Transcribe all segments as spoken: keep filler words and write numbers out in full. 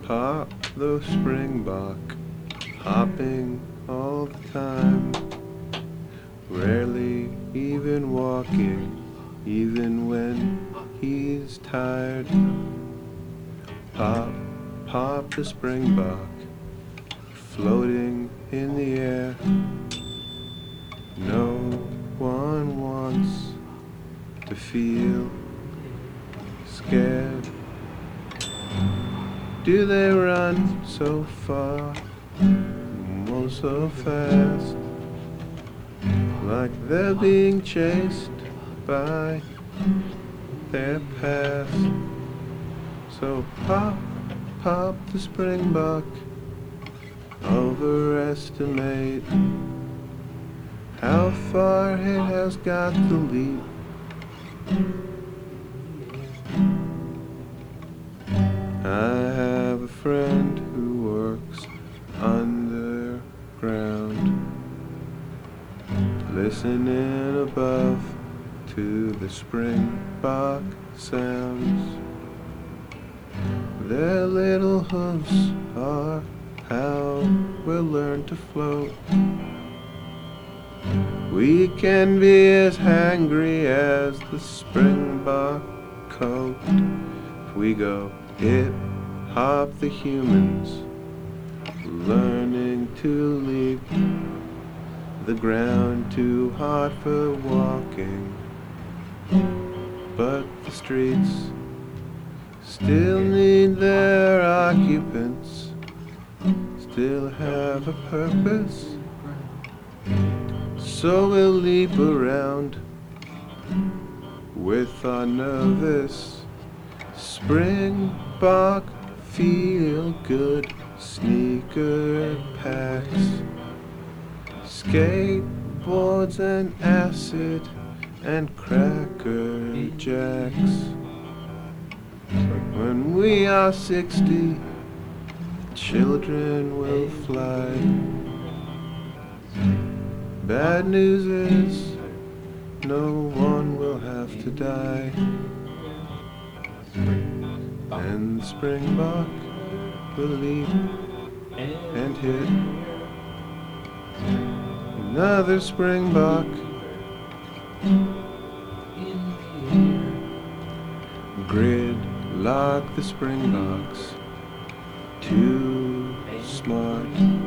Pop the springbok, hopping all the time, rarely even walking, even when he's tired. Pop, pop the springbok, floating in the air. No one wants to feel scared. Do they run so far, oh so fast, like they're being chased by their past? So pop, pop the springbok, overestimate how far it has got to leap. I have a friend who works underground, listening above to the springbok sounds. Their little hooves are how we'll learn to float. We can be as hangry as the springbok coat if we go hip hop the humans, learning to leap the ground too hot for walking, but the streets still need their occupants, still have a purpose. So we'll leap around with our nervous springbok feel good sneaker packs, skateboards and acid and cracker jacks. When we are sixty, children will fly. Bad news is no one will have to die, and the springbok will leap and hit another springbok. Gridlock the springboks, too smart.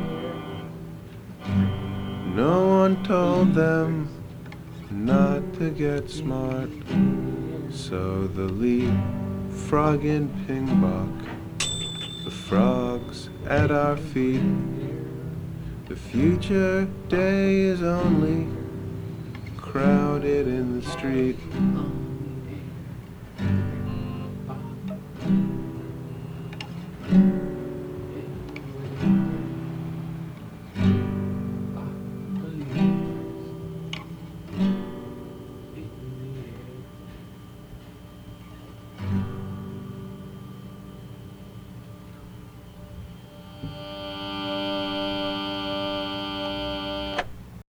No one told them not to get smart, so the leapfrogging pingbok, the frogs at our feet. The future day is only crowded in the street.